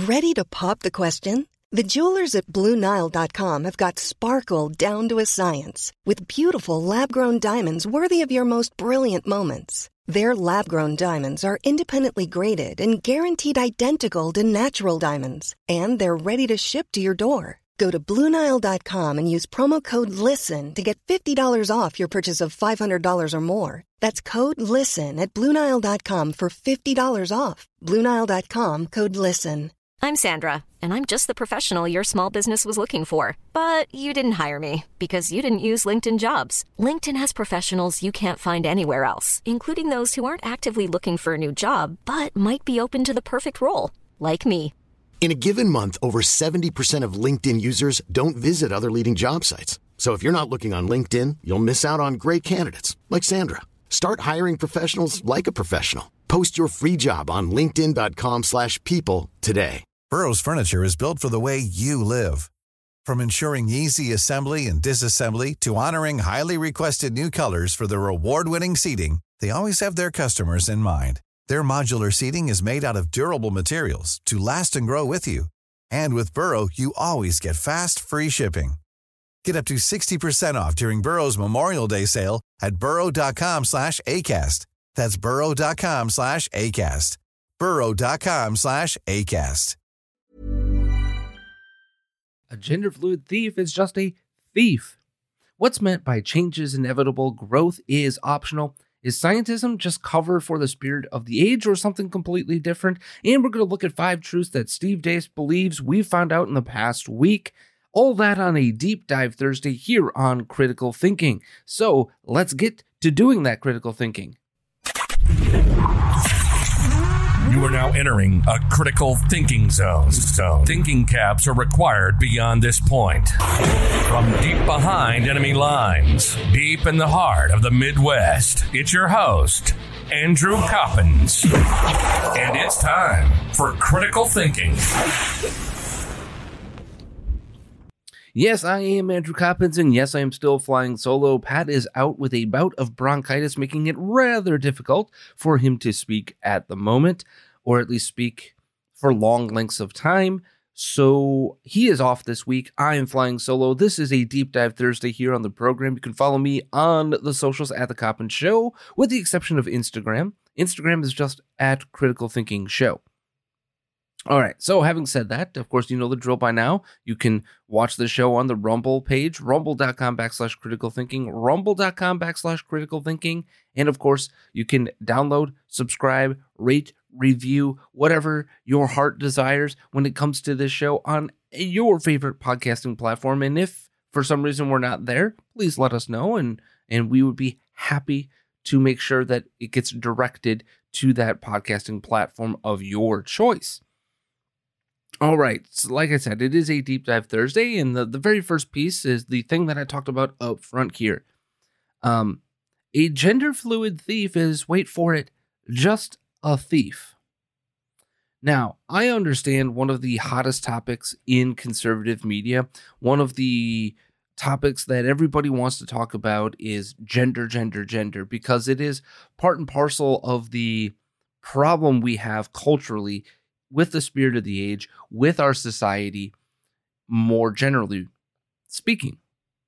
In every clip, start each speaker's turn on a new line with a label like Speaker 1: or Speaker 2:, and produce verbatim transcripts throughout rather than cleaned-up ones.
Speaker 1: Ready to pop the question? The jewelers at Blue Nile dot com have got sparkle down to a science with beautiful lab-grown diamonds worthy of your most brilliant moments. Their lab-grown diamonds are independently graded and guaranteed identical to natural diamonds, and they're ready to ship to your door. Go to Blue Nile dot com and use promo code LISTEN to get fifty dollars off your purchase of five hundred dollars or more. That's code LISTEN at Blue Nile dot com for fifty dollars off. Blue Nile dot com, code LISTEN.
Speaker 2: I'm Sandra, and I'm just the professional your small business was looking for. But you didn't hire me because you didn't use LinkedIn Jobs. LinkedIn has professionals you can't find anywhere else, including those who aren't actively looking for a new job, but might be open to the perfect role, like me.
Speaker 3: In a given month, over seventy percent of LinkedIn users don't visit other leading job sites. So if you're not looking on LinkedIn, you'll miss out on great candidates like Sandra. Start hiring professionals like a professional. Post your free job on linkedin dot com slash people today.
Speaker 4: Burrow's furniture is built for the way you live. From ensuring easy assembly and disassembly to honoring highly requested new colors for their award-winning seating, they always have their customers in mind. Their modular seating is made out of durable materials to last and grow with you. And with Burrow, you always get fast, free shipping. Get up to sixty percent off during Burrow's Memorial Day sale at burrow dot com slash ACAST. That's burrow dot com slash ACAST. burrow dot com slash ACAST.
Speaker 5: A gender-fluid thief is just a thief. What's meant by change is inevitable, growth is optional? Is scientism just cover for the spirit of the age or something completely different? And we're going to look at five truths that Steve Deace believes we've found out in the past week. All that on a Deep Dive Thursday here on Critical Thinking. So let's get to doing that critical thinking.
Speaker 6: You are now entering a critical thinking zone. zone. Thinking caps are required beyond this point. From deep behind enemy lines, deep in the heart of the Midwest, it's your host, Andrew Coppins. And it's time for Critical Thinking.
Speaker 5: Yes, I am Andrew Coppins, and yes, I am still flying solo. Pat is out with a bout of bronchitis, making it rather difficult for him to speak at the moment, or at least speak for long lengths of time. So he is off this week. I am flying solo. This is a Deep Dive Thursday here on the program. You can follow me on the socials at The Coppins Show, with the exception of Instagram. Instagram is just at Critical Thinking Show. All right, so having said that, of course, you know the drill by now. You can watch the show on the Rumble page, rumble.com backslash critical thinking, rumble.com backslash critical thinking. And of course, you can download, subscribe, rate, review, whatever your heart desires when it comes to this show on your favorite podcasting platform. And if for some reason we're not there, please let us know, and, and we would be happy to make sure that it gets directed to that podcasting platform of your choice. All right, so like I said, it is a Deep Dive Thursday, and the, the very first piece is the thing that I talked about up front here. Um, a gender-fluid thief is, wait for it, just a thief. Now, I understand one of the hottest topics in conservative media, one of the topics that everybody wants to talk about is gender, gender, gender, because it is part and parcel of the problem we have culturally with the spirit of the age, with our society, more generally speaking.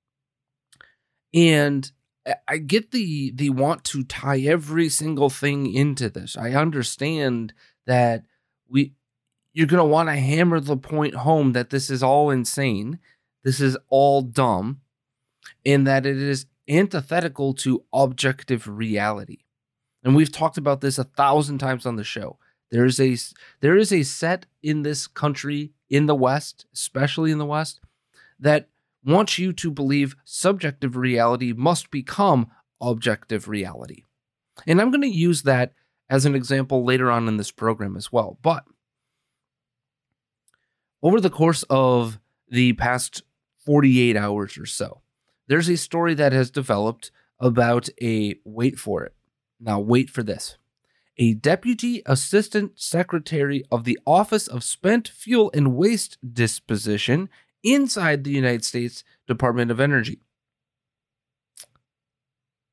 Speaker 5: And I get the the want to tie every single thing into this. I understand that we you're going to want to hammer the point home that this is all insane, this is all dumb, and that it is antithetical to objective reality. And we've talked about this a thousand times on the show. There is a there is a set in this country, in the West, especially in the West, that wants you to believe subjective reality must become objective reality. And I'm going to use that as an example later on in this program as well. But over the course of the past forty-eight hours or so, there's a story that has developed about a, wait for it, now wait for this, a Deputy Assistant Secretary of the Office of Spent Fuel and Waste Disposition inside the United States Department of Energy.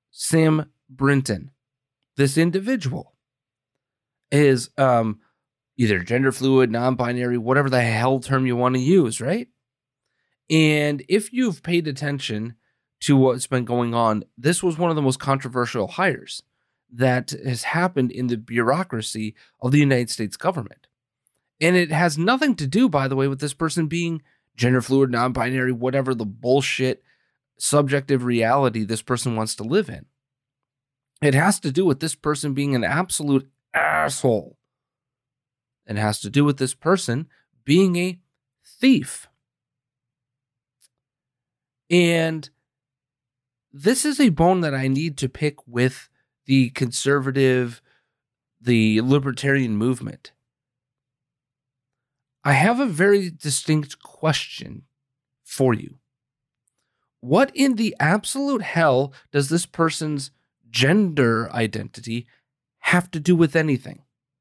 Speaker 5: Sam Brinton, this individual, is um, either gender fluid, non-binary, whatever the hell term you want to use, right? And if you've paid attention to what's been going on, this was one of the most controversial hires that has happened in the bureaucracy of the United States government. And it has nothing to do, by the way, with this person being gender fluid, non-binary, whatever the bullshit subjective reality this person wants to live in. It has to do with this person being an absolute asshole. It has to do with this person being a thief. And this is a bone that I need to pick with the conservative, the libertarian movement. I have a very distinct question for you. What in the absolute hell does this person's gender identity have to do with anything?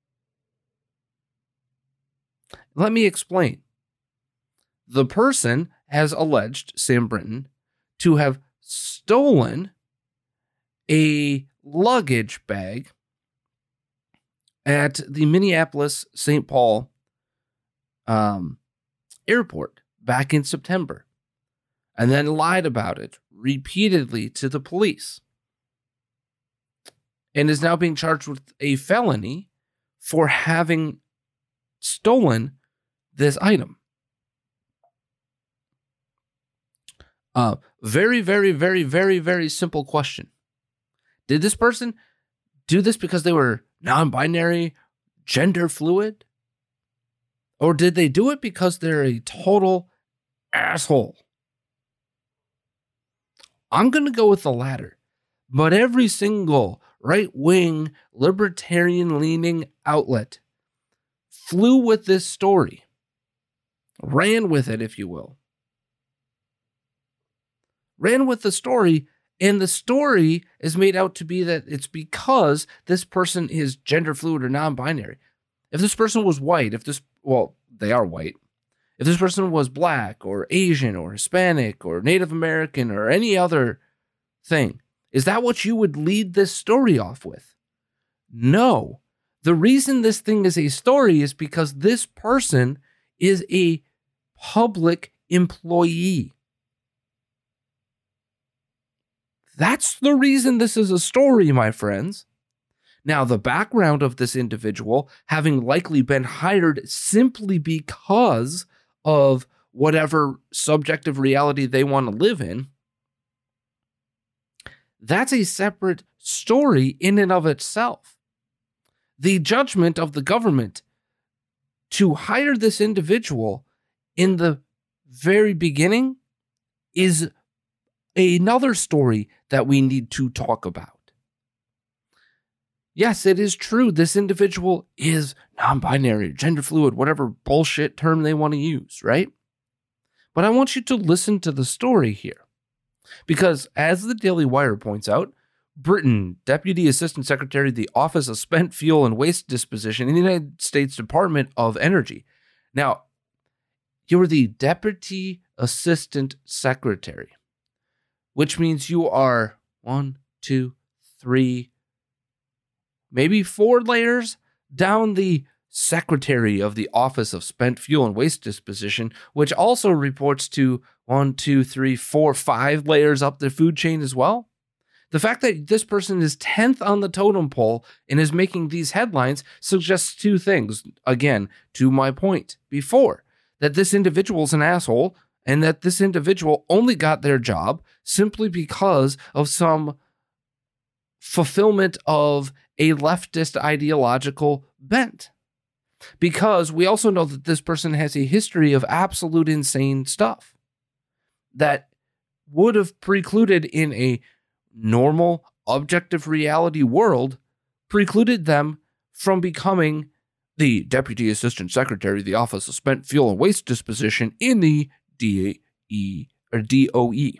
Speaker 5: Let me explain. The person has alleged Sam Brinton to have stolen a luggage bag at the Minneapolis Saint Paul um, airport back in September, and then lied about it repeatedly to the police, and is now being charged with a felony for having stolen this item. Uh, very, very, very, very, very simple question. Did this person do this because they were non-binary, gender fluid? Or did they do it because they're a total asshole? I'm going to go with the latter. But every single right-wing, libertarian-leaning outlet flew with this story. Ran with it, if you will. Ran with the story, and the story is made out to be that it's because this person is gender fluid or non-binary. If this person was white, if this, well, they are white. If this person was black or Asian or Hispanic or Native American or any other thing, is that what you would lead this story off with? No. The reason this thing is a story is because this person is a public employee. That's the reason this is a story, my friends. Now, the background of this individual, having likely been hired simply because of whatever subjective reality they want to live in, that's a separate story in and of itself. The judgment of the government to hire this individual in the very beginning is another story that we need to talk about. Yes, it is true. This individual is non-binary, gender fluid, whatever bullshit term they want to use, right? But I want you to listen to the story here. Because as the Daily Wire points out, Brinton, Deputy Assistant Secretary of the Office of Spent Fuel and Waste Disposition in the United States Department of Energy. Now, you are the Deputy Assistant Secretary, which means you are one, two, three, maybe four layers down the Secretary of the Office of Spent Fuel and Waste Disposition, which also reports to one, two, three, four, five layers up the food chain as well. The fact that this person is tenth on the totem pole and is making these headlines suggests two things. Again, to my point before, that this individual is an asshole and that this individual only got their job simply because of some fulfillment of a leftist ideological bent. Because we also know that this person has a history of absolute insane stuff that would have precluded in a normal, objective reality world, precluded them from becoming the Deputy Assistant Secretary of the Office of Spent Fuel and Waste Disposition in the D E or D O E.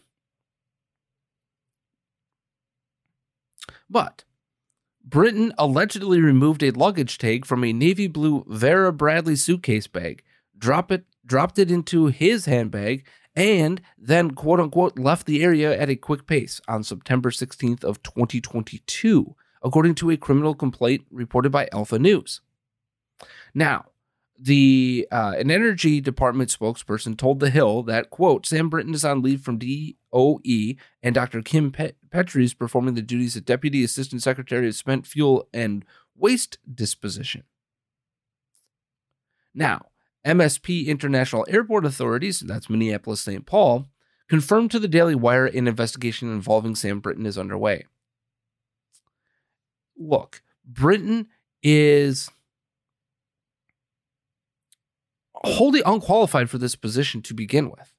Speaker 5: But Brinton allegedly removed a luggage tag from a navy blue Vera Bradley suitcase bag, drop it, dropped it into his handbag, and then, quote unquote, left the area at a quick pace on September sixteenth of twenty twenty-two, according to a criminal complaint reported by Alpha News. Now, the uh, an Energy Department spokesperson told The Hill that, quote, Sam Britton is on leave from D O E and Doctor Kim Pet- Petrie is performing the duties of Deputy Assistant Secretary of Spent Fuel and Waste Disposition. Now, M S P International Airport Authorities, that's Minneapolis-Saint Paul, confirmed to the Daily Wire an investigation involving Sam Britton is underway. Look, Britton is wholly unqualified for this position to begin with.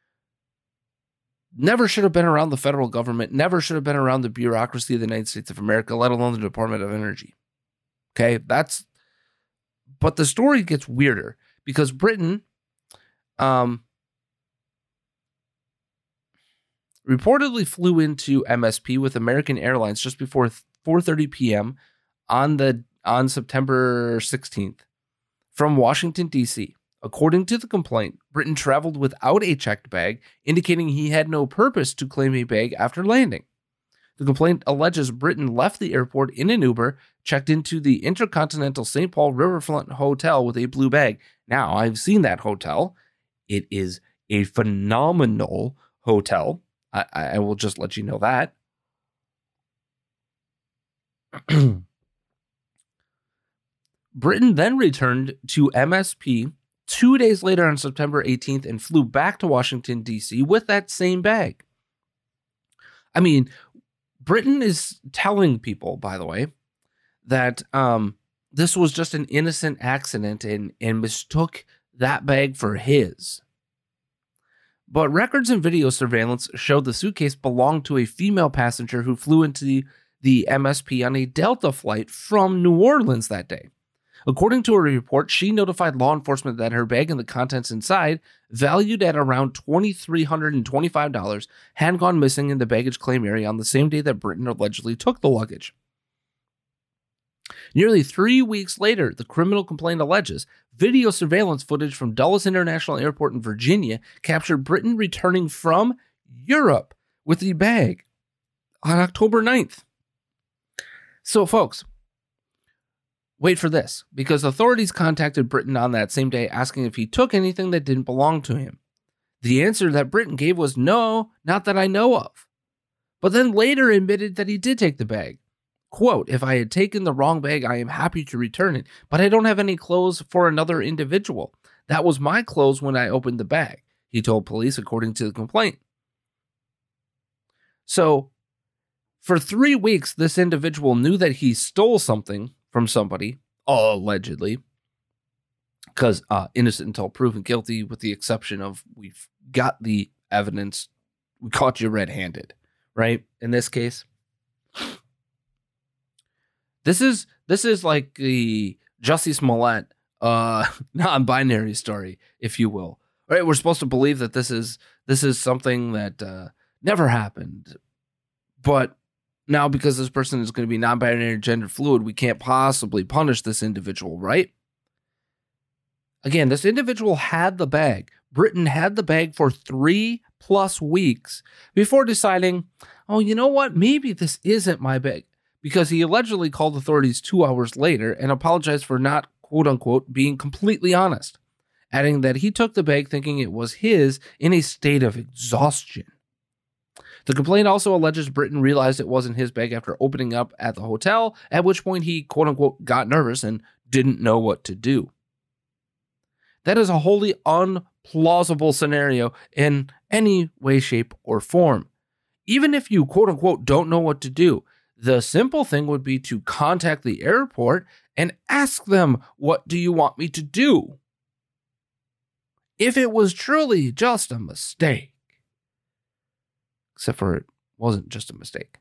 Speaker 5: Never should have been around the federal government, never should have been around the bureaucracy of the United States of America, let alone the Department of Energy. Okay, that's, but the story gets weirder because Britton um, reportedly flew into M S P with American Airlines just before four thirty p.m. on the on September sixteenth from Washington, D C. According to the complaint, Britton traveled without a checked bag, indicating he had no purpose to claim a bag after landing. The complaint alleges Britton left the airport in an Uber, checked into the Intercontinental Saint Paul Riverfront Hotel with a blue bag. Now, I've seen that hotel. It is a phenomenal hotel. I, I will just let you know that. Britton then returned to M S P two days later on September eighteenth and flew back to Washington, D C with that same bag. I mean, Britton is telling people, by the way, that um, this was just an innocent accident and, and mistook that bag for his. But records and video surveillance showed the suitcase belonged to a female passenger who flew into the, the M S P on a Delta flight from New Orleans that day. According to a report, she notified law enforcement that her bag and the contents inside, valued at around two thousand three hundred twenty-five dollars, had gone missing in the baggage claim area on the same day that Britton allegedly took the luggage. Nearly three weeks later, the criminal complaint alleges video surveillance footage from Dulles International Airport in Virginia captured Britton returning from Europe with the bag on October ninth. So, folks, wait for this, because authorities contacted Britton on that same day asking if he took anything that didn't belong to him. The answer that Britton gave was no, not that I know of. But then later admitted that he did take the bag. Quote, if I had taken the wrong bag, I am happy to return it, but I don't have any clothes for another individual. That was my clothes when I opened the bag, he told police, according to the complaint. So, for three weeks, this individual knew that he stole something from somebody, allegedly, because uh, innocent until proven guilty, with the exception of we've got the evidence, we caught you red-handed, right? In this case, this is this is like the Jussie Smollett uh, non-binary story, if you will. Right? We're supposed to believe that this is this is something that uh, never happened, but now, because this person is going to be non-binary gender fluid, we can't possibly punish this individual, right? Again, this individual had the bag. Britton had the bag for three plus weeks before deciding, oh, you know what? Maybe this isn't my bag. Because he allegedly called authorities two hours later and apologized for not, quote unquote, being completely honest, adding that he took the bag thinking it was his in a state of exhaustion. The complaint also alleges Britton realized it wasn't his bag after opening up at the hotel, at which point he, quote-unquote, got nervous and didn't know what to do. That is a wholly unplausible scenario in any way, shape, or form. Even if you, quote-unquote, don't know what to do, the simple thing would be to contact the airport and ask them, what do you want me to do? If it was truly just a mistake. Except for it wasn't just a mistake.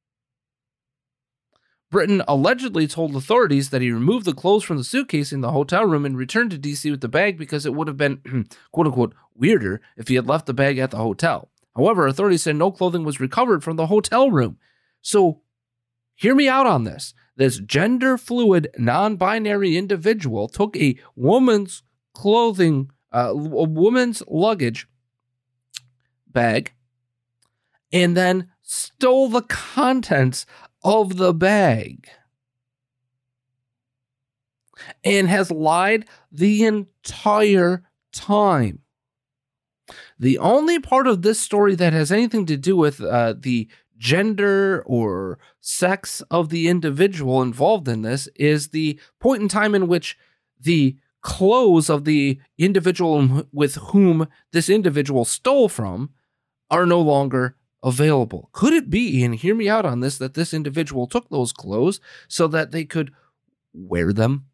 Speaker 5: Britton allegedly told authorities that he removed the clothes from the suitcase in the hotel room and returned to D C with the bag because it would have been, quote-unquote, weirder if he had left the bag at the hotel. However, authorities said no clothing was recovered from the hotel room. So, hear me out on this. This gender-fluid, non-binary individual took a woman's clothing, uh, a woman's luggage bag, and then stole the contents of the bag. and has lied the entire time. The only part of this story that has anything to do with uh, the gender or sex of the individual involved in this is the point in time in which the clothes of the individual with whom this individual stole from are no longer available. Could it be, and hear me out on this, that this individual took those clothes so that they could wear them?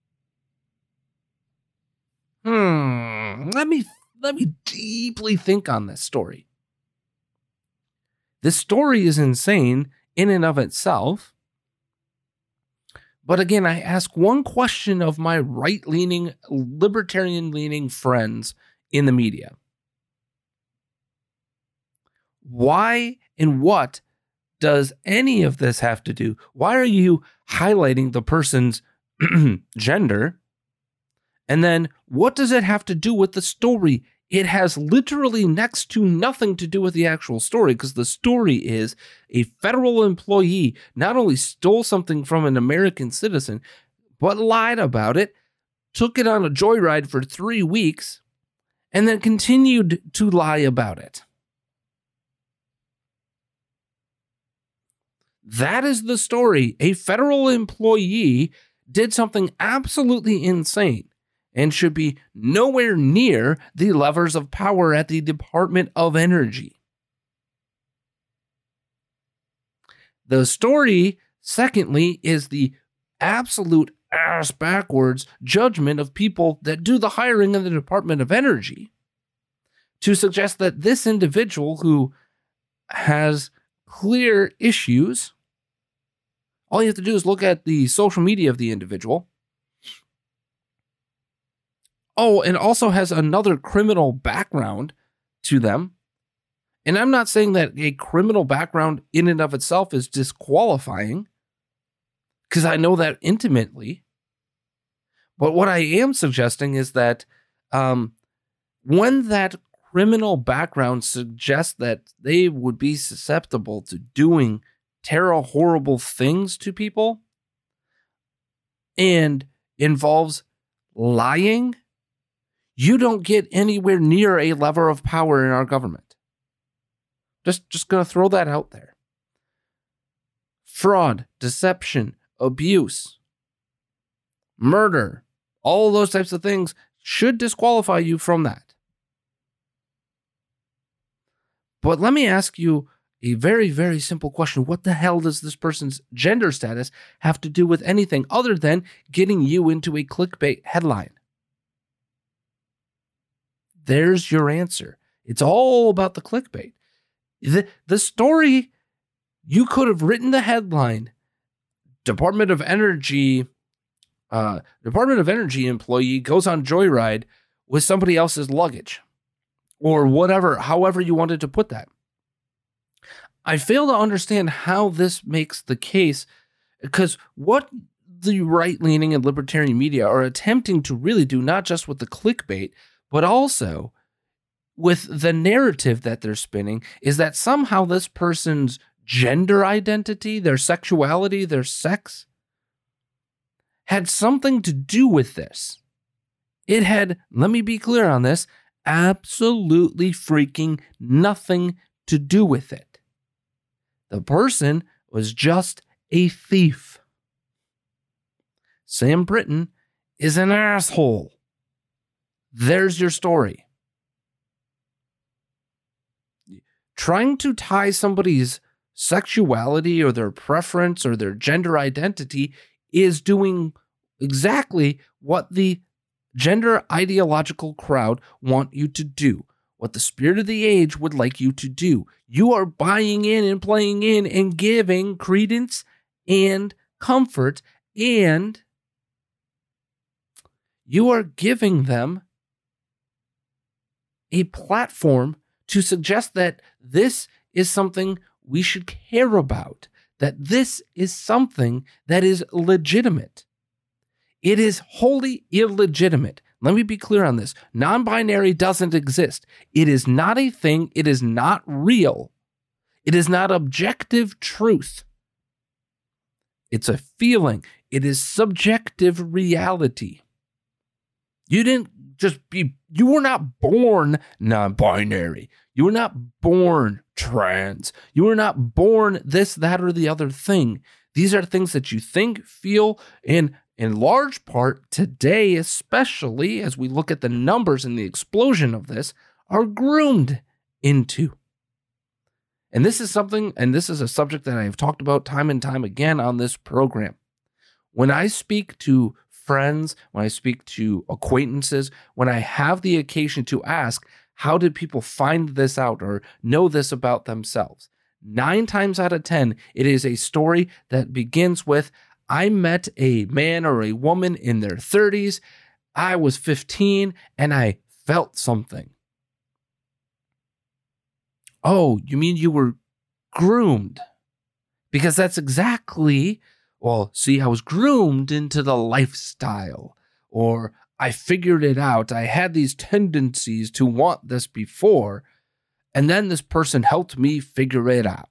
Speaker 5: Hmm. Let me let me deeply think on this story. This story is insane in and of itself. But again, I ask one question of my right-leaning, libertarian-leaning friends in the media. Why and what does any of this have to do? Why are you highlighting the person's gender? And then what does it have to do with the story? It has literally next to nothing to do with the actual story, because the story is a federal employee not only stole something from an American citizen, but lied about it, took it on a joyride for three weeks, and then continued to lie about it. That is the story. A federal employee did something absolutely insane and should be nowhere near the levers of power at the Department of Energy. The story, secondly, is the absolute ass backwards judgment of people that do the hiring in the Department of Energy to suggest that this individual who has clear issues, all you have to do is look at the social media of the individual. Oh, and also has another criminal background to them. And I'm not saying that a criminal background in and of itself is disqualifying, because I know that intimately. But what I am suggesting is that um, when that criminal background suggests that they would be susceptible to doing terrible, horrible things to people and involves lying, you don't get anywhere near a lever of power in our government. Just, just going to throw that out there. Fraud, deception, abuse, murder, all those types of things should disqualify you from that. But let me ask you a very, very simple question. What the hell does this person's gender status have to do with anything other than getting you into a clickbait headline? There's your answer. It's all about the clickbait. The, the story, you could have written the headline, Department of Energy, uh, Department of Energy employee goes on joyride with somebody else's luggage, or whatever, however you wanted to put that. I fail to understand how this makes the case, because what the right-leaning and libertarian media are attempting to really do, not just with the clickbait, but also with the narrative that they're spinning, is that somehow this person's gender identity, their sexuality, their sex, had something to do with this. It had, let me be clear on this, absolutely freaking nothing to do with it. The person was just a thief. Sam Britton is an asshole. There's your story. Trying to tie somebody's sexuality or their preference or their gender identity is doing exactly what the gender ideological crowd want you to do, what the spirit of the age would like you to do. You are buying in and playing in and giving credence and comfort, and you are giving them a platform to suggest that this is something we should care about, that this is something that is legitimate. It is wholly illegitimate. Let me be clear on this. Non-binary doesn't exist. It is not a thing. It is not real. It is not objective truth. It's a feeling. It is subjective reality. You didn't just be, you were not born non-binary. You were not born trans. You were not born this, that, or the other thing. These are things that you think, feel, and in large part today, especially as we look at the numbers and the explosion of this, are groomed into. And this is something, and this is a subject that I have talked about time and time again on this program. When I speak to friends, when I speak to acquaintances, when I have the occasion to ask, how did people find this out or know this about themselves? Nine times out of ten, it is a story that begins with, I met a man or a woman in their thirties. I was fifteen and I felt something. Oh, you mean you were groomed? Because that's exactly, well, see, I was groomed into the lifestyle, or I figured it out. I had these tendencies to want this before, and then this person helped me figure it out.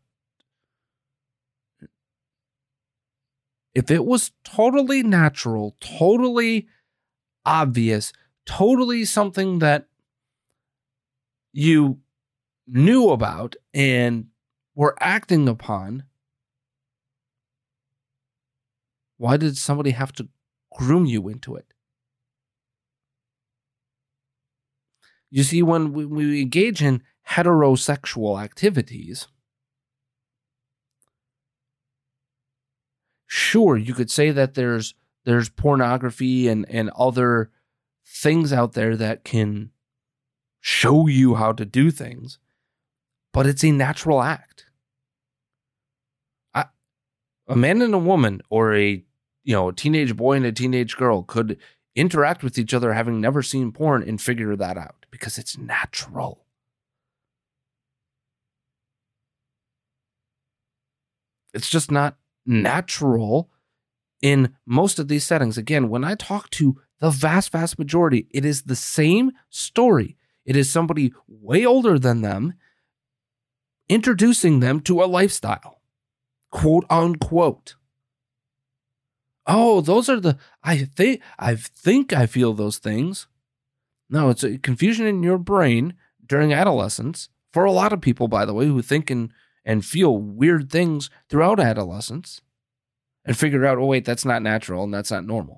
Speaker 5: If it was totally natural, totally obvious, totally something that you knew about and were acting upon, why did somebody have to groom you into it? You see, when we, we engage in heterosexual activities, sure, you could say that there's there's pornography and, and other things out there that can show you how to do things, but it's a natural act. I, a man and a woman, or a you know a teenage boy and a teenage girl, could interact with each other having never seen porn and figure that out because it's natural. It's just not natural in most of these settings. Again, when I talk to the vast, vast majority, it is the same story. It is somebody way older than them introducing them to a lifestyle, quote unquote. Oh, those are the, I think, I think I feel those things. No, it's a confusion in your brain during adolescence. For a lot of people, by the way, who think and, and feel weird things throughout adolescence and figure out, oh, wait, that's not natural and that's not normal.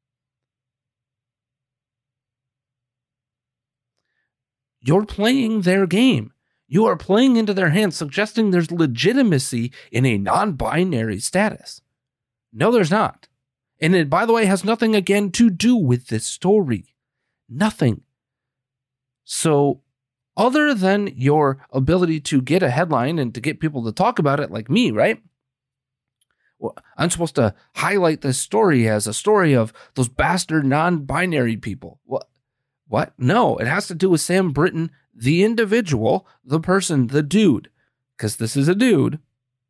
Speaker 5: You're playing their game. You are playing into their hands, suggesting there's legitimacy in a non-binary status. No, there's not. And it, by the way, has nothing, again, to do with this story. Nothing. So, other than your ability to get a headline and to get people to talk about it, like me, right? Well, I'm supposed to highlight this story as a story of those bastard non-binary people. What? What? No, it has to do with Sam Britton, the individual, the person, the dude, because this is a dude,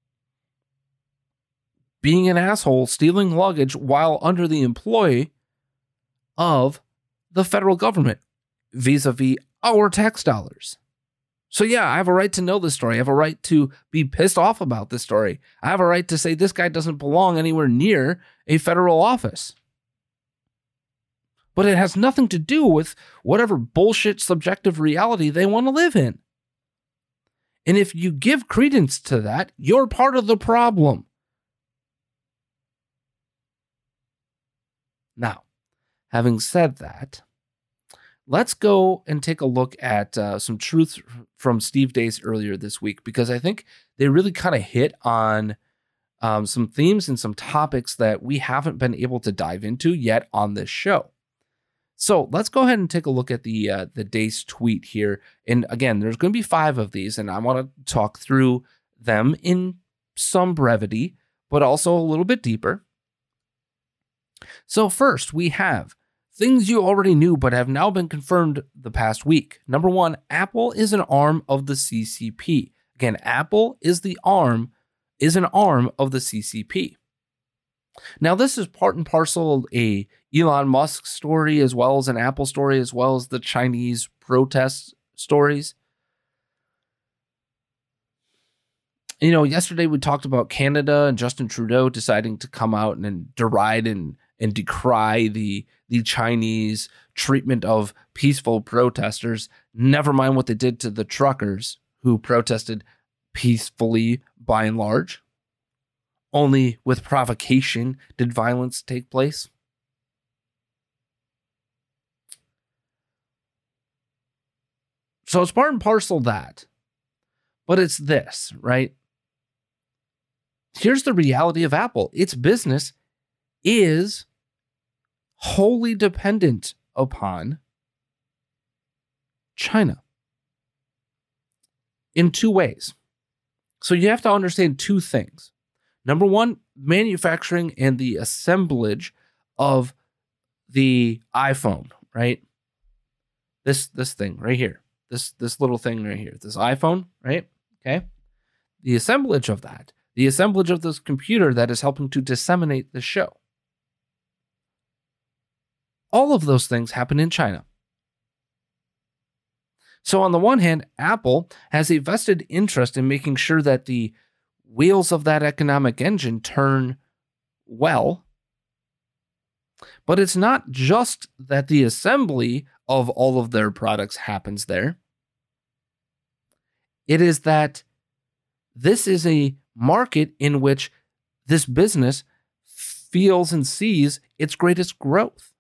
Speaker 5: being an asshole, stealing luggage while under the employ of the federal government vis-a-vis our tax dollars. So yeah, I have a right to know this story. I have a right to be pissed off about this story. I have a right to say this guy doesn't belong anywhere near a federal office. But it has nothing to do with whatever bullshit subjective reality they want to live in. And if you give credence to that, you're part of the problem. Now, having said that, let's go and take a look at uh, some truths from Steve Deace earlier this week, because I think they really kind of hit on um, some themes and some topics that we haven't been able to dive into yet on this show. So let's go ahead and take a look at the uh, the Deace tweet here. And again, there's going to be five of these, and I want to talk through them in some brevity, but also a little bit deeper. So first, we have things you already knew but have now been confirmed the past week. Number one, Apple is an arm of the C C P. Again, Apple is the arm, is an arm of the C C P. Now, this is part and parcel a Elon Musk story, as well as an Apple story, as well as the Chinese protest stories. you know, yesterday we talked about Canada and Justin Trudeau deciding to come out and, and deride and, and decry the, the Chinese treatment of peaceful protesters. Never mind what they did to the truckers who protested peacefully by and large. Only with provocation did violence take place. So it's part and parcel that. But it's this, right? Here's the reality of Apple. Its business is wholly dependent upon China in two ways. So you have to understand two things. Number one, manufacturing and the assemblage of the iPhone, right? This this thing right here. This this little thing right here. This iPhone, right? Okay. The assemblage of that. The assemblage of this computer that is helping to disseminate the show. All of those things happen in China. So on the one hand, Apple has a vested interest in making sure that the wheels of that economic engine turn well. But it's not just that the assembly of all of their products happens there. It is that this is a market in which this business feels and sees its greatest growth.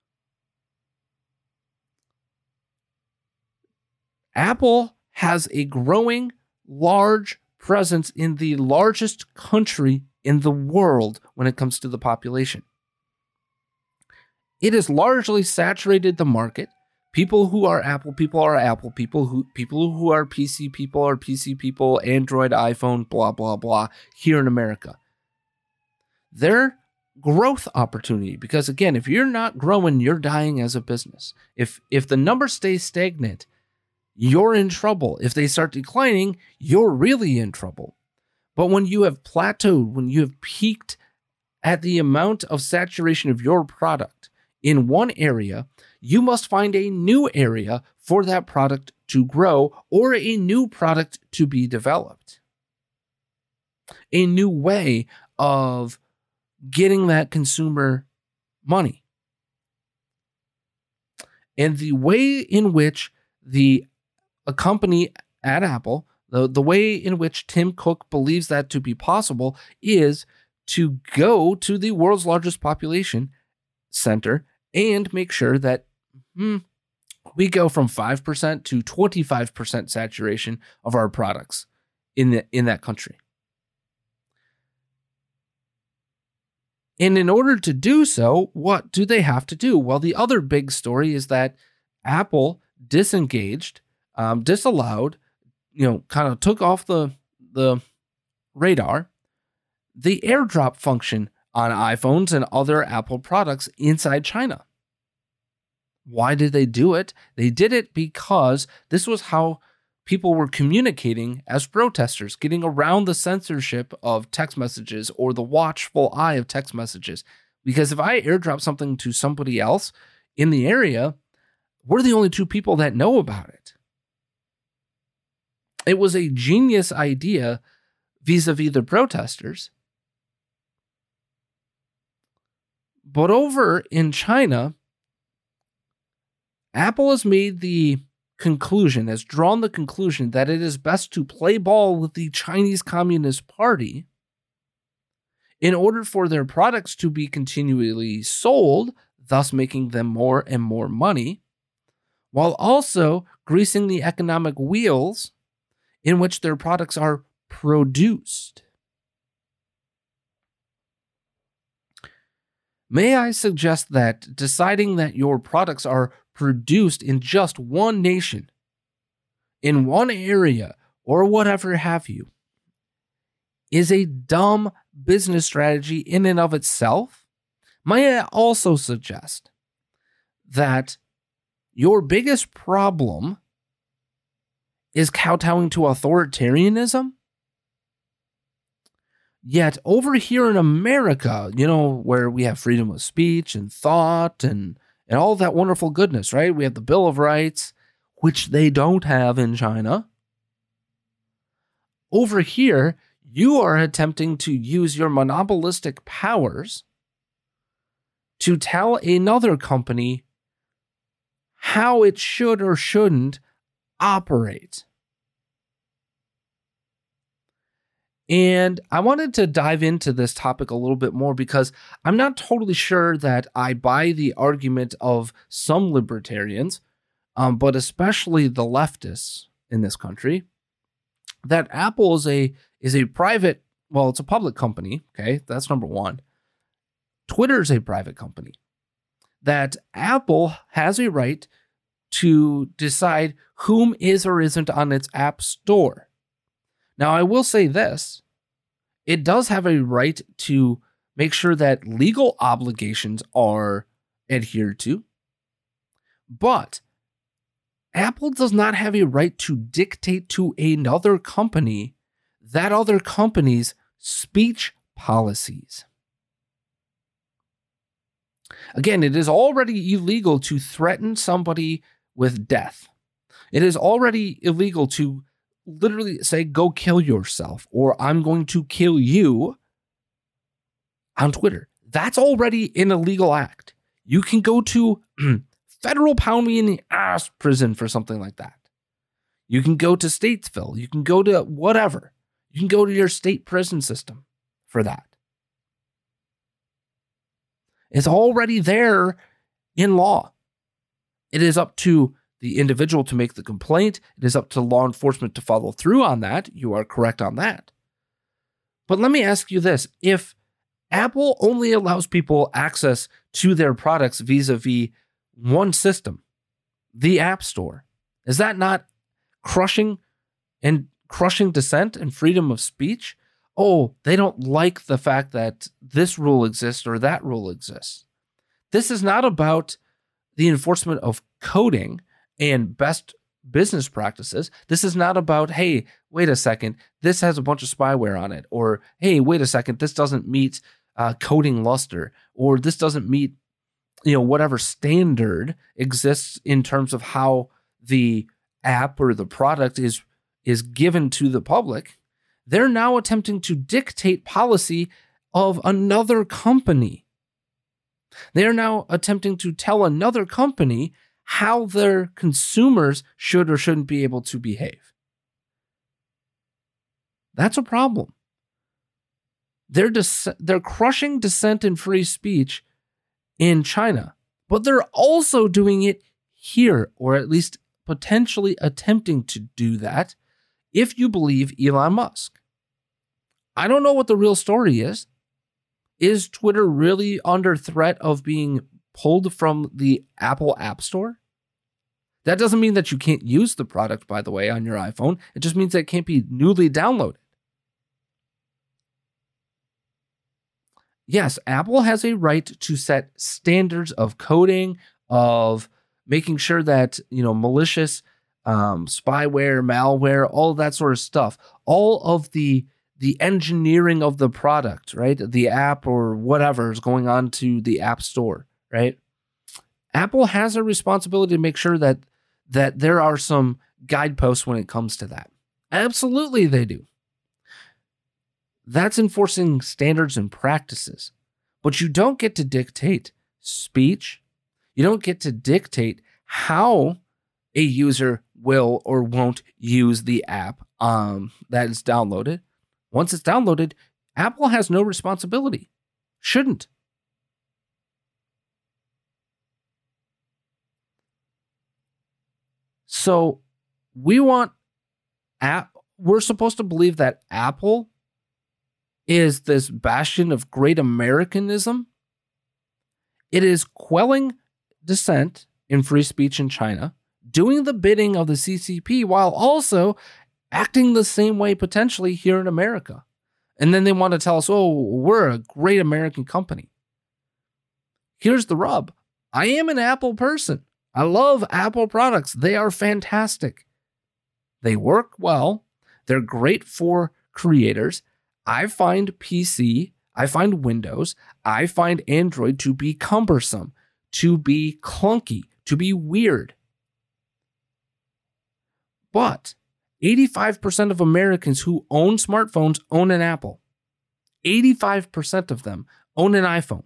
Speaker 5: Apple has a growing, large presence in the largest country in the world when it comes to the population. It has largely saturated the market. People who are Apple people are Apple people. Who people who are P C people are P C people. Android, iPhone, blah, blah, blah, here in America. Their growth opportunity, because again, if you're not growing, you're dying as a business. If if the numbers stay stagnant, you're in trouble. If they start declining, you're really in trouble. But when you have plateaued, when you have peaked at the amount of saturation of your product in one area, you must find a new area for that product to grow or a new product to be developed. A new way of getting that consumer money. And the way in which the a company at Apple, the, the way in which Tim Cook believes that to be possible is to go to the world's largest population center and make sure that hmm, we go from five percent to twenty-five percent saturation of our products in, the, in that country. And in order to do so, what do they have to do? Well, the other big story is that Apple disengaged Um, disallowed, you know, kind of took off the the radar, the AirDrop function on iPhones and other Apple products inside China. Why did they do it? They did it because this was how people were communicating as protesters, getting around the censorship of text messages or the watchful eye of text messages. Because if I AirDrop something to somebody else in the area, we're the only two people that know about it. It was a genius idea vis-a-vis the protesters. But over in China, Apple has made the conclusion, has drawn the conclusion that it is best to play ball with the Chinese Communist Party in order for their products to be continually sold, thus making them more and more money, while also greasing the economic wheels in which their products are produced. May I suggest that deciding that your products are produced in just one nation, in one area, or whatever have you, is a dumb business strategy in and of itself? May I also suggest that your biggest problem is kowtowing to authoritarianism? Yet over here in America, you know, where we have freedom of speech and thought and, and all that wonderful goodness, right? We have the Bill of Rights, which they don't have in China. Over here, You are attempting to use your monopolistic powers to tell another company how it should or shouldn't operate. And I wanted to dive into this topic a little bit more because I'm not totally sure that I buy the argument of some libertarians, um, but especially the leftists in this country, that Apple is a is a private, well, it's a public company. Okay, that's number one. Twitter is a private company. That Apple has a right to decide whom is or isn't on its app store. Now, I will say this. It does have a right to make sure that legal obligations are adhered to. But Apple does not have a right to dictate to another company that other company's speech policies. Again, it is already illegal to threaten somebody with death. It is already illegal to literally say, go kill yourself, or I'm going to kill you on Twitter. That's already an illegal act. You can go to federal pound me in the ass prison for something like that. You can go to Statesville. You can go to whatever. You can go to your state prison system for that. It's already there in law. It is up to the individual to make the complaint. It is up to law enforcement to follow through on that. You are correct on that. But let me ask you this. If Apple only allows people access to their products vis-a-vis one system, the App Store, is that not crushing and crushing dissent and freedom of speech? Oh, they don't like the fact that this rule exists or that rule exists. This is not about the enforcement of coding and best business practices. This is not about, hey, wait a second, this has a bunch of spyware on it. Or, hey, wait a second, this doesn't meet uh, coding luster. Or this doesn't meet, you know, whatever standard exists in terms of how the app or the product is, is given to the public. They're now attempting to dictate policy of another company. They're now attempting to tell another company how their consumers should or shouldn't be able to behave. That's a problem. They're dis- they're crushing dissent and free speech in China, but they're also doing it here, or at least potentially attempting to do that, if you believe Elon Musk. I don't know what the real story is. Is Twitter really under threat of being pulled from the Apple App Store? That doesn't mean that you can't use the product, by the way, on your iPhone. It just means that it can't be newly downloaded. Yes, Apple has a right to set standards of coding, of making sure that, you know, malicious um, spyware, malware, all of that sort of stuff, all of the the engineering of the product, right? The app or whatever is going on to the App Store, right? Apple has a responsibility to make sure that that there are some guideposts when it comes to that. Absolutely, they do. That's enforcing standards and practices. But you don't get to dictate speech. You don't get to dictate how a user will or won't use the app um, that is downloaded. Once it's downloaded, Apple has no responsibility. Shouldn't. So we want app. We're supposed to believe that Apple is this bastion of great Americanism. It is quelling dissent in free speech in China, doing the bidding of the C C P while also acting the same way potentially here in America. And then they want to tell us, oh, we're a great American company. Here's the rub. I am an Apple person. I love Apple products. They are fantastic. They work well. They're great for creators. I find P C, I find Windows, I find Android to be cumbersome, to be clunky, to be weird. But eighty-five percent of Americans who own smartphones own an Apple. eighty-five percent of them own an iPhone.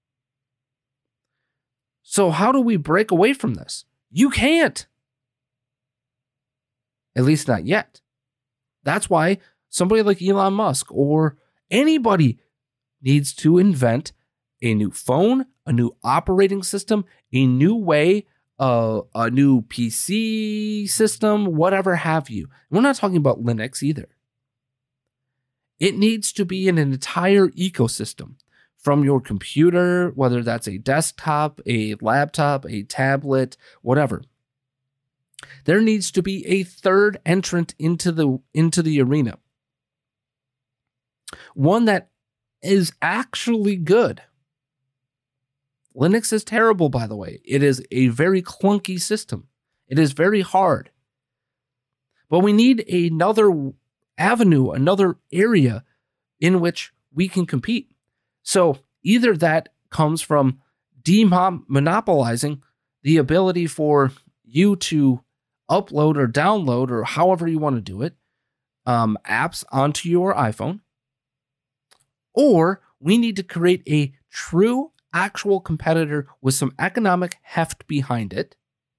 Speaker 5: So how do we break away from this? You can't. At least not yet. That's why somebody like Elon Musk or anybody needs to invent a new phone, a new operating system, a new way, uh, a new P C system, whatever have you. We're not talking about Linux either. It needs to be in an entire ecosystem from your computer, whether that's a desktop, a laptop, a tablet, whatever. There needs to be a third entrant into the into the arena. One that is actually good. Linux is terrible, by the way. It is a very clunky system. It is very hard. But we need another avenue, another area in which we can compete. So either that comes from demonopolizing the ability for you to upload or download, or however you want to do it, um, apps onto your iPhone, or we need to create a true, actual competitor with some economic heft behind it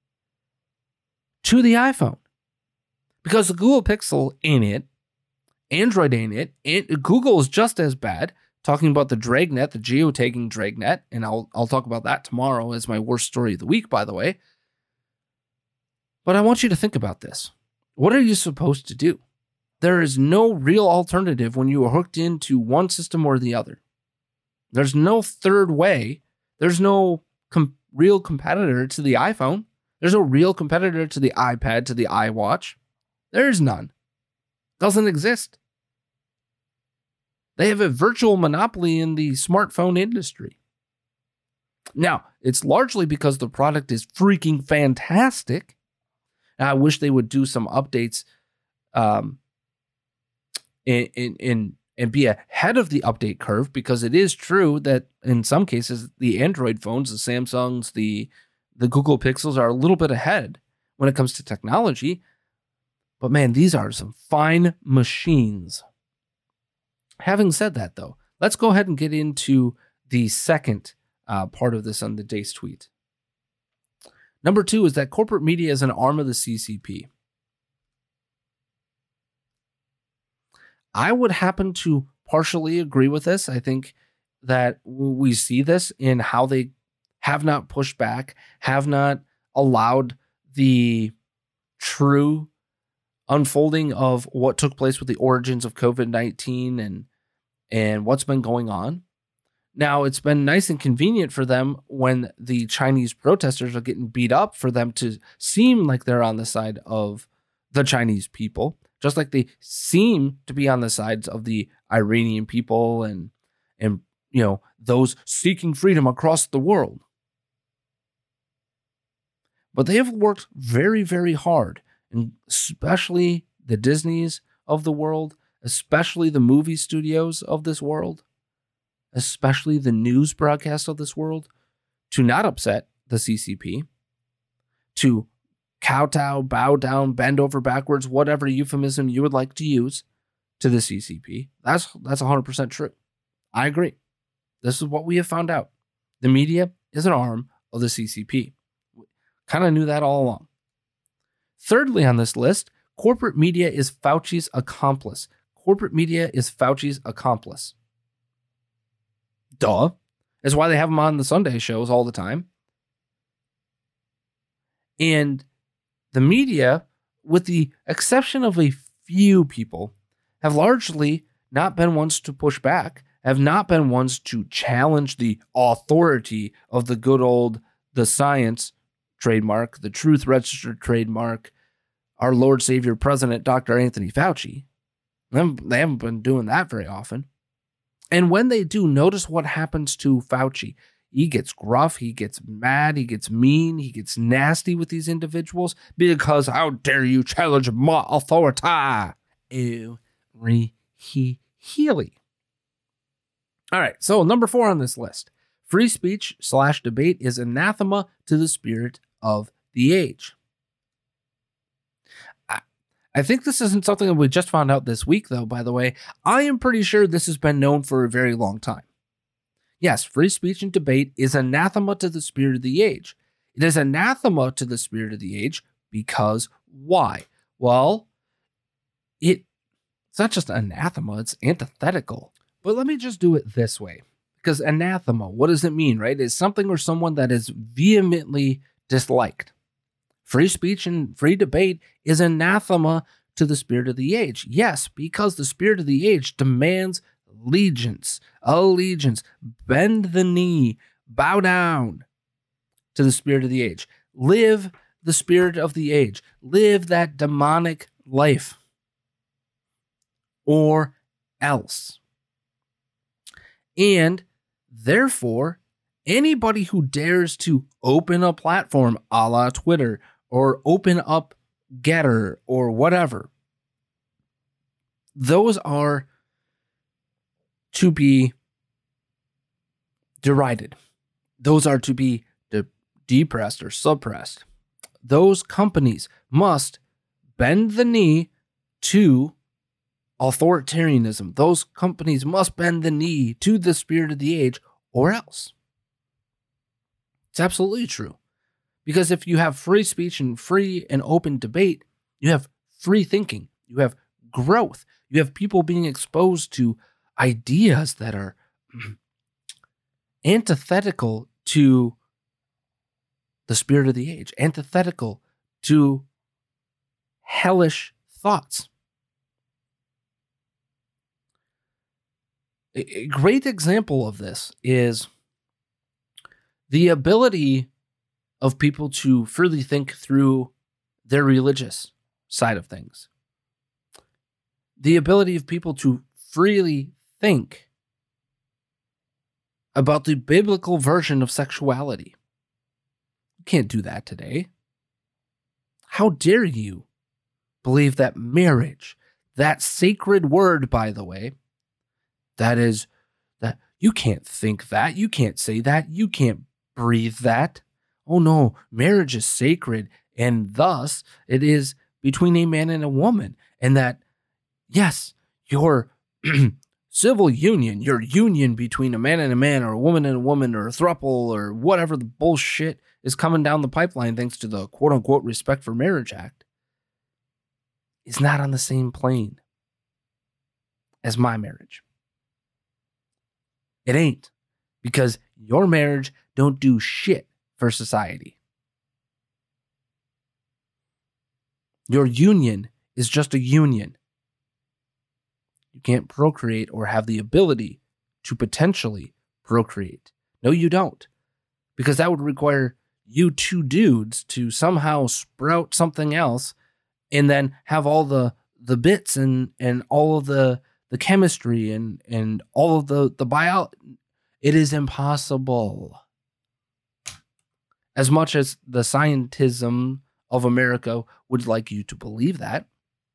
Speaker 5: to the iPhone. Because the Google Pixel ain't it, Android ain't it, and Google is just as bad. Talking about the Dragnet, the geotagging Dragnet, and I'll I'll talk about that tomorrow as my worst story of the week, by the way. But I want you to think about this. What are you supposed to do? There is no real alternative when you are hooked into one system or the other. There's no third way. There's no com- real competitor to the iPhone. There's no real competitor to the iPad, to the iWatch. There's none. Doesn't exist. They have a virtual monopoly in the smartphone industry. Now, it's largely because the product is freaking fantastic. And I wish they would do some updates um, in, in, in, and be ahead of the update curve, because it is true that in some cases, the Android phones, the Samsungs, the, the Google Pixels are a little bit ahead when it comes to technology. But man, these are some fine machines. Having said that, though, let's go ahead and get into the second uh, part of this on the Deace tweet. Number two is that corporate media is an arm of the C C P. I would happen to partially agree with this. I think that we see this in how they have not pushed back, have not allowed the true unfolding of what took place with the origins of covid nineteen and and what's been going on. Now, it's been nice and convenient for them when the Chinese protesters are getting beat up for them to seem like they're on the side of the Chinese people, just like they seem to be on the sides of the Iranian people and, and you know, those seeking freedom across the world. But they have worked very, very hard, and especially the Disneys of the world, especially the movie studios of this world, especially the news broadcast of this world, to not upset the C C P, to kowtow, bow down, bend over backwards, whatever euphemism you would like to use to the C C P. That's that's one hundred percent true. I agree. This is what we have found out. The media is an arm of the C C P. Kind of knew that all along. Thirdly on this list, corporate media is Fauci's accomplice. Corporate media is Fauci's accomplice. Duh. That's why they have him on the Sunday shows all the time. And the media, with the exception of a few people, have largely not been ones to push back, have not been ones to challenge the authority of the good old, the science trademark, the truth registered trademark, our Lord Savior President, Doctor Anthony Fauci. They haven't been doing that very often. And when they do, notice what happens to Fauci. He gets gruff, he gets mad, he gets mean, he gets nasty with these individuals because how dare you challenge my authority? Ew, re-he-healy. All right, so number four on this list. Free speech slash debate is anathema to the spirit of the age. I, I think this isn't something that we just found out this week, though, by the way. I am pretty sure this has been known for a very long time. Yes, free speech and debate is anathema to the spirit of the age. It is anathema to the spirit of the age because why? Well, it, it's not just anathema, it's antithetical. But let me just do it this way. Because anathema, what does it mean, right? It's something or someone that is vehemently disliked. Free speech and free debate is anathema to the spirit of the age. Yes, because the spirit of the age demands allegiance, allegiance, bend the knee, bow down to the spirit of the age. Live the spirit of the age. Live that demonic life. Or else. And therefore, anybody who dares to open a platform a la Twitter or open up Getter or whatever, those are to be derided. Those are to be de- depressed or suppressed. Those companies must bend the knee to authoritarianism. Those companies must bend the knee to the spirit of the age, or else. It's absolutely true. Because if you have free speech and free and open debate, you have free thinking, you have growth, you have people being exposed to ideas that are antithetical to the spirit of the age, antithetical to hellish thoughts. A great example of this is the ability of people to freely think through their religious side of things. The ability of people to freely think about the biblical version of sexuality. You can't do that today. How dare you believe that marriage, that sacred word, by the way, that is, that you can't think that, you can't say that, you can't breathe that. Oh no, marriage is sacred, and thus it is between a man and a woman. And that, yes, your civil union, your union between a man and a man, or a woman and a woman, or a throuple, or whatever the bullshit is coming down the pipeline thanks to the quote-unquote Respect for Marriage Act, is not on the same plane as my marriage. It ain't, because your marriage don't do shit for society. Your union is just a union. You can't procreate or have the ability to potentially procreate. No, you don't. Because that would require you two dudes to somehow sprout something else and then have all the, the bits and, and all of the, the chemistry and, and all of the, the bio. It is impossible. As much as the scientism of America would like you to believe that.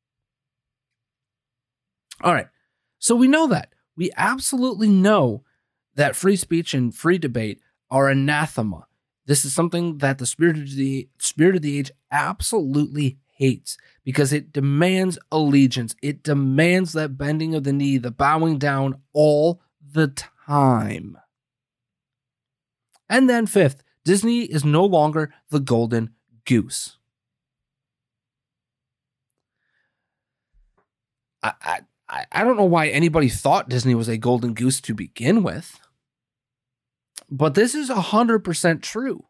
Speaker 5: All right. So we know that. We absolutely know that free speech and free debate are anathema. This is something that the spirit of the spirit of the age absolutely hates because it demands allegiance. It demands that bending of the knee, the bowing down all the time. And then fifth, Disney is no longer the golden goose. I, I, I don't know why anybody thought Disney was a golden goose to begin with, but this is one hundred percent true.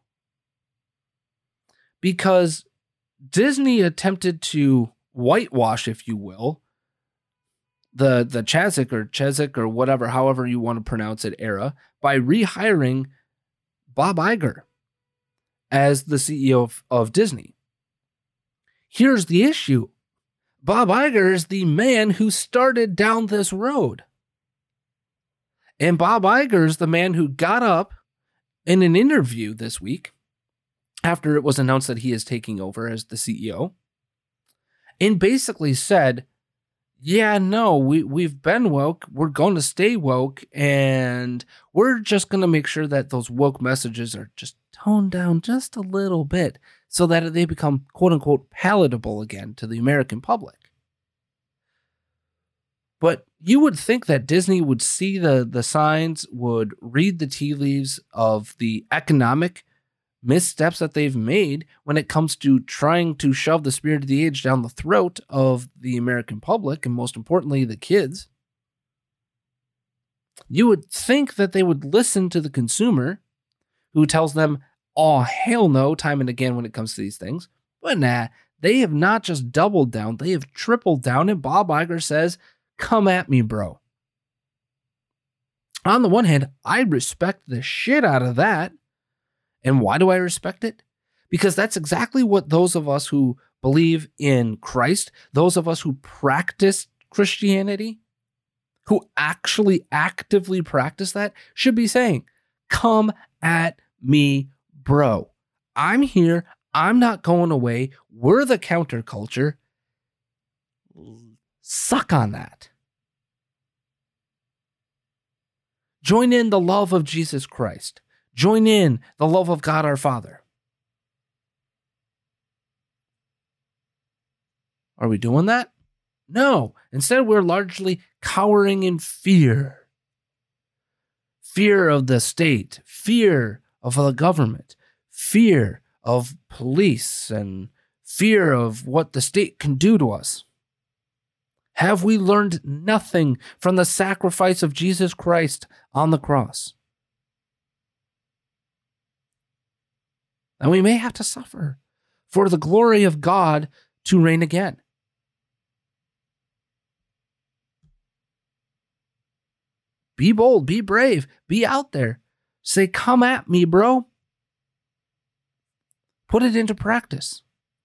Speaker 5: Because Disney attempted to whitewash, if you will, the, the Chazak or Chazak or whatever, however you want to pronounce it, era, by rehiring Bob Iger as the C E O of, of Disney. Here's the issue. Bob Iger is the man who started down this road. And Bob Iger is the man who got up in an interview this week after it was announced that he is taking over as the C E O and basically said, yeah, no, we, we've been woke. We're going to stay woke. And we're just going to make sure that those woke messages are just toned down just a little bit so that they become, quote unquote, palatable again to the American public. But you would think that Disney would see the, the signs, would read the tea leaves of the economic missteps that they've made when it comes to trying to shove the spirit of the age down the throat of the American public, and most importantly, the kids. You would think that they would listen to the consumer who tells them, oh, hell no, time and again when it comes to these things. But nah, they have not just doubled down, they have tripled down, and Bob Iger says, come at me, bro. On the one hand, I respect the shit out of that. And why do I respect it? Because that's exactly what those of us who believe in Christ, those of us who practice Christianity, who actually actively practice that, should be saying, come at me, bro. I'm here. I'm not going away. We're the counterculture. Suck on that. Join in the love of Jesus Christ. Join in the love of God our Father. Are we doing that? No. Instead, we're largely cowering in fear. Fear of the state, fear of the government, fear of police, and fear of what the state can do to us. Have we learned nothing from the sacrifice of Jesus Christ on the cross? And we may have to suffer for the glory of God to reign again. Be bold, be brave, be out there. Say, come at me, bro. Put it into practice.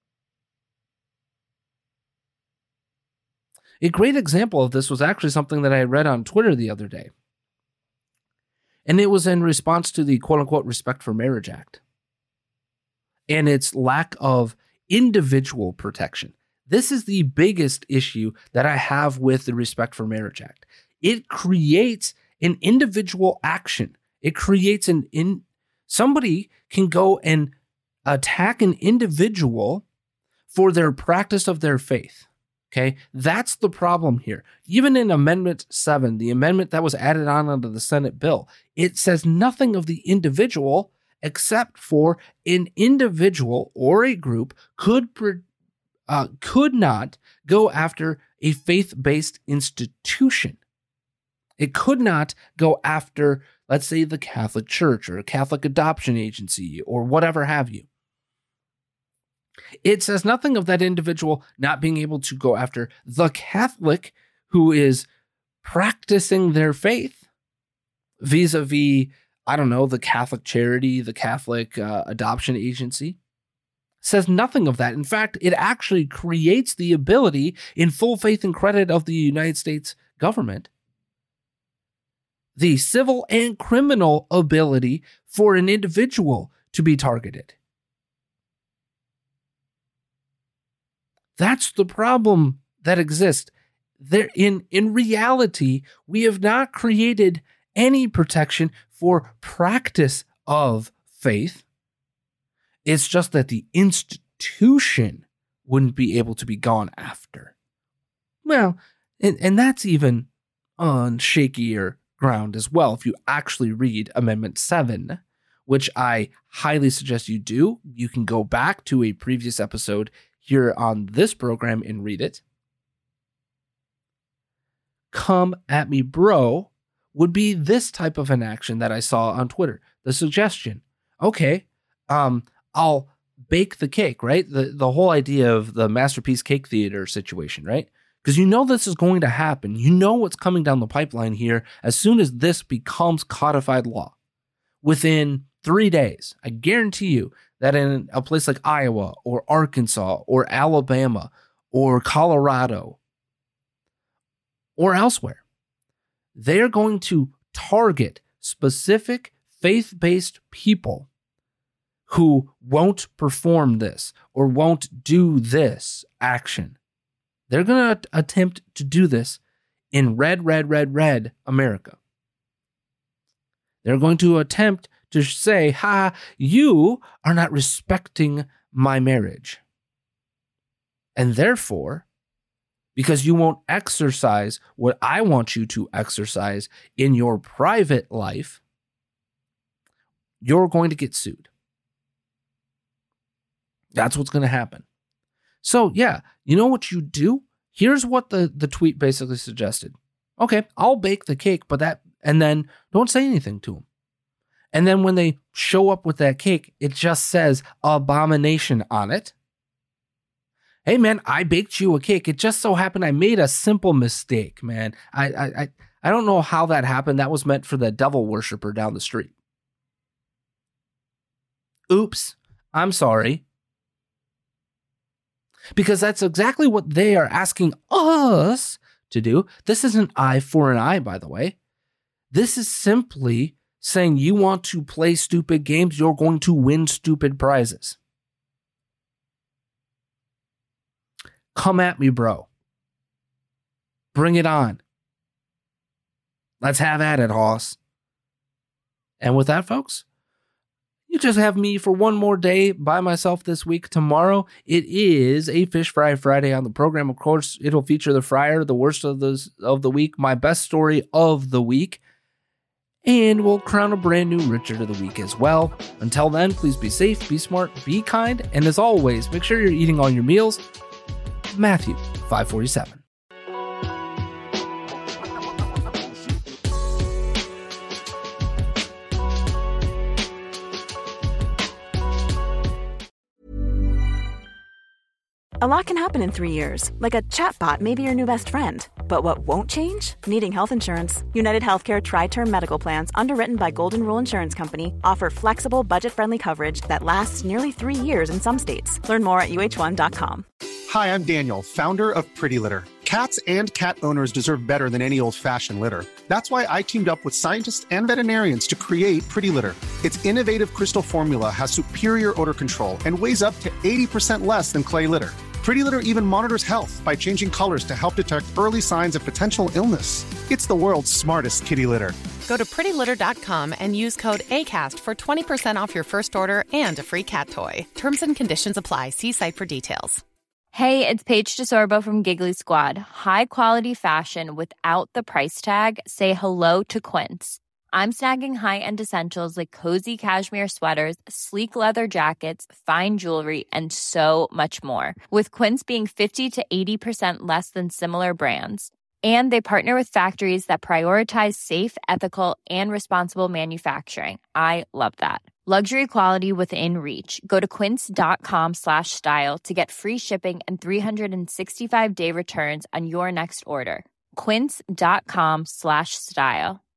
Speaker 5: A great example of this was actually something that I read on Twitter the other day. And it was in response to the quote-unquote Respect for Marriage Act and its lack of individual protection. This is the biggest issue that I have with the Respect for Marriage Act. It creates an individual action. It creates an in somebody can go and attack an individual for their practice of their faith. Okay, that's the problem here. Even in Amendment seven, the amendment that was added on under the Senate bill, it says nothing of the individual except for an individual or a group could uh, could not go after a faith-based institution. It could not go after, let's say, the Catholic Church or a Catholic adoption agency or whatever have you. It says nothing of that individual not being able to go after the Catholic who is practicing their faith vis-a-vis, I don't know, the Catholic charity, the Catholic uh, adoption agency. Says nothing of that. In fact, it actually creates the ability in full faith and credit of the United States government, the civil and criminal ability for an individual to be targeted. That's the problem that exists. There, in, in reality, we have not created any protection for practice of faith. It's just that the institution wouldn't be able to be gone after. Well, and, and that's even on shakier ground as well. If you actually read Amendment seven, which I highly suggest you do, you can go back to a previous episode here on this program and read it. Come at me, bro, would be this type of an action that I saw on Twitter. The suggestion, okay, um, I'll bake the cake, right? The, the whole idea of the Masterpiece Cake Theater situation, right? Because you know this is going to happen. You know what's coming down the pipeline here as soon as this becomes codified law. Within three days, I guarantee you that in a place like Iowa or Arkansas or Alabama or Colorado or elsewhere, they are going to target specific faith-based people who won't perform this or won't do this action. They're going to attempt to do this in red, red, red, red America. They're going to attempt to say, ha, you are not respecting my marriage. And therefore, because you won't exercise what I want you to exercise in your private life, you're going to get sued. That's what's going to happen. So yeah, you know what you do? Here's what the, the tweet basically suggested. Okay, I'll bake the cake, but that, and then don't say anything to them. And then when they show up with that cake, it just says abomination on it. Hey man, I baked you a cake. It just so happened I made a simple mistake, man. I I I, I don't know how that happened. That was meant for the devil worshiper down the street. Oops, I'm sorry. Because that's exactly what they are asking us to do. This isn't eye for an eye, by the way. This is simply saying you want to play stupid games, you're going to win stupid prizes. Come at me, bro. Bring it on. Let's have at it, Hoss. And with that, folks, you just have me for one more day by myself this week. Tomorrow, it is a Fish Fry Friday on the program. Of course, it'll feature the fryer, the worst of the, of the week, my best story of the week, and we'll crown a brand new Richard of the week as well. Until then, please be safe, be smart, be kind, and as always, make sure you're eating all your meals. Matthew five forty-seven.
Speaker 7: A lot can happen in three years, like a chatbot may be your new best friend. But what won't change? Needing health insurance. United Healthcare Tri-Term Medical Plans, underwritten by Golden Rule Insurance Company, offer flexible, budget-friendly coverage that lasts nearly three years in some states. Learn more at U H one dot com.
Speaker 8: Hi, I'm Daniel, founder of Pretty Litter. Cats and cat owners deserve better than any old-fashioned litter. That's why I teamed up with scientists and veterinarians to create Pretty Litter. Its innovative crystal formula has superior odor control and weighs up to eighty percent less than clay litter. Pretty Litter even monitors health by changing colors to help detect early signs of potential illness. It's the world's smartest kitty litter.
Speaker 9: Go to pretty litter dot com and use code ACAST for twenty percent off your first order and a free cat toy. Terms and conditions apply. See site for details.
Speaker 10: Hey, it's Paige DeSorbo from Giggly Squad. High quality fashion without the price tag. Say hello to Quince. I'm snagging high-end essentials like cozy cashmere sweaters, sleek leather jackets, fine jewelry, and so much more. With Quince being fifty to eighty percent less than similar brands. And they partner with factories that prioritize safe, ethical, and responsible manufacturing. I love that. Luxury quality within reach. Go to quince.com slash style to get free shipping and three sixty-five day returns on your next order. Quince.com slash style.